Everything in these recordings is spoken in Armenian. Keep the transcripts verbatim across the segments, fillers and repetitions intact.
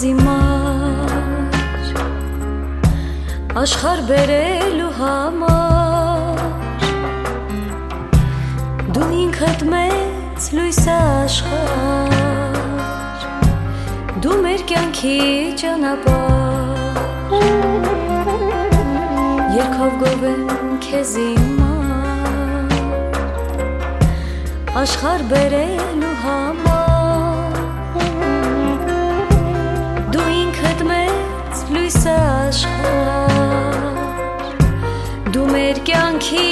քեզի մար աշխարհ բերելու համար դու ինքդ մեծ լույս աշխարհ դու մեր կյանքի ճանապարհ երկով գովեմ քեզի մար աշխարհ բերելու համար դու ինքդ մեծ լույս աշխարհ դու մեր կյանքի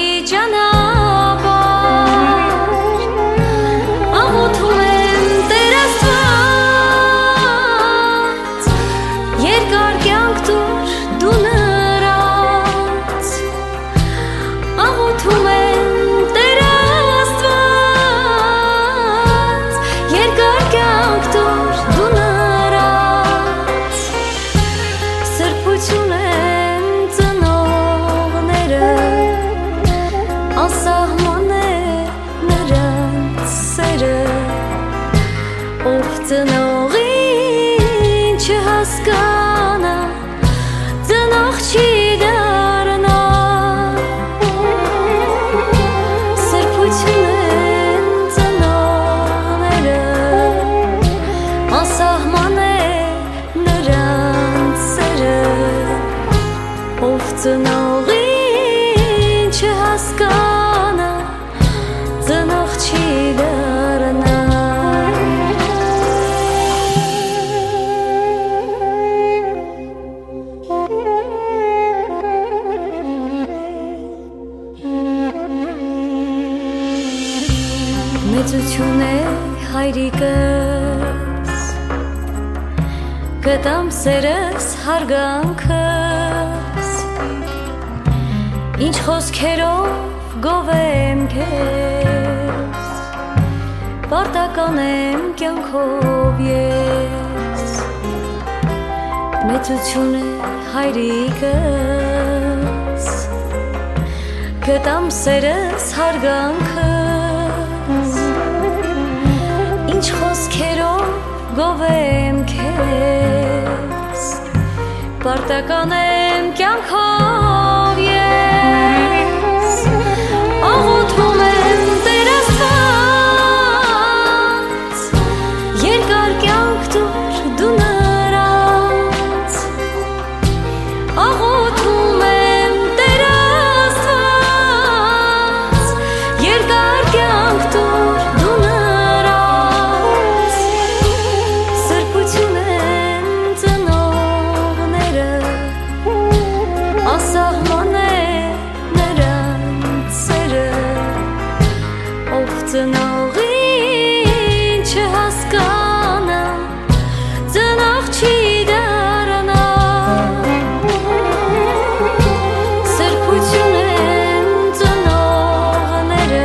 ճանապարհ աղոթում եմ Տեր Աստված երկար կյանք տուր դու նրանց աղոթում եմ Տեր Աստված երկար կյանք տուր դու նրանց սրբություն են ծնողները անսահման է նրանց սերը ով ծնողին չհասկանա ծնող չի դառնա սրբություն են ծնողները անսահման է նրանց սերը ով ծնողին չհասկանա ծնող չի դառնա մեծություն է հայրիկս կտամ սերս հարգանքս ինչ խոսքերով գովեմ քեզ պարտական եմ կյանքով ես մեծություն է հայրիկս կտամ սերս հարգանքս ինչ խոսքերով գովեմ քեզ պարտական եմ կյանքով ես աղոթում եմ Տեր Աստված երկար կյանք տուր դու նրանց աղոթում եմ Տեր Աստված երկար կյանք տուր դու նրանց սրբություն են ծնողները անսահման է նրանց սերը ով ծնողին չհասկանա ծնող չի դառնա սրբություն են ծնողները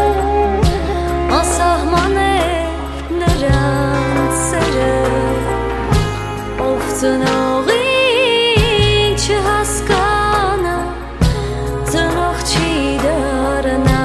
անսահման է նրանց սերը ով ծնողին չհասկանա ծնող չի դառնա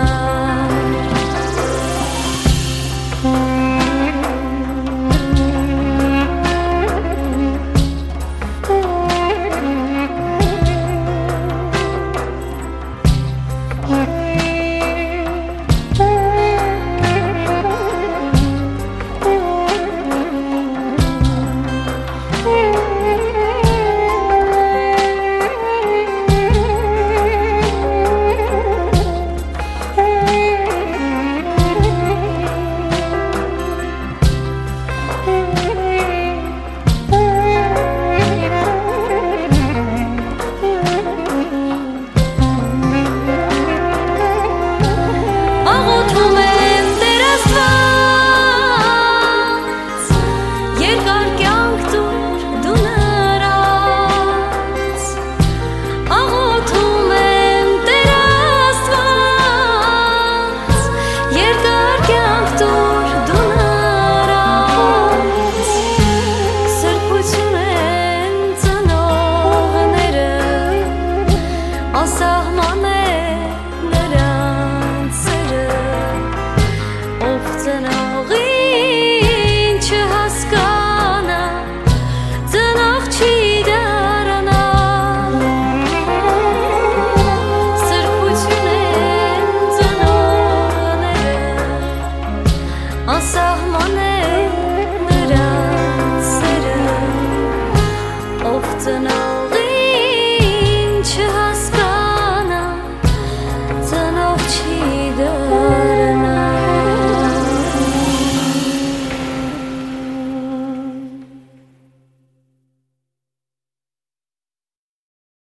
chi